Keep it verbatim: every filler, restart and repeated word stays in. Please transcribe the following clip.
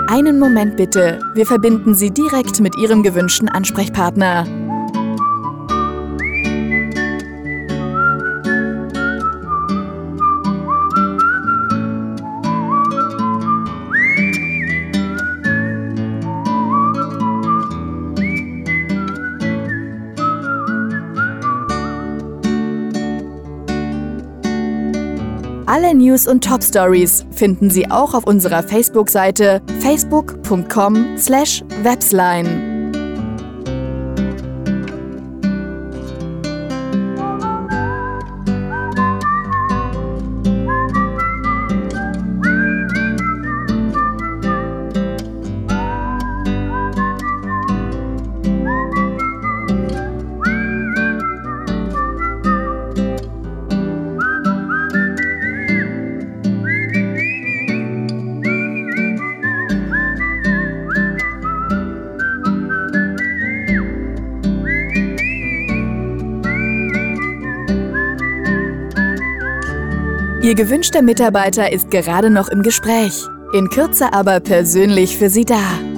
Einen Moment bitte, wir verbinden Sie direkt mit Ihrem gewünschten Ansprechpartner. Alle News und Top-Stories finden Sie auch auf unserer Facebook-Seite facebook punkt com slash websline. Ihr gewünschter Mitarbeiter ist gerade noch im Gespräch, in Kürze aber persönlich für Sie da.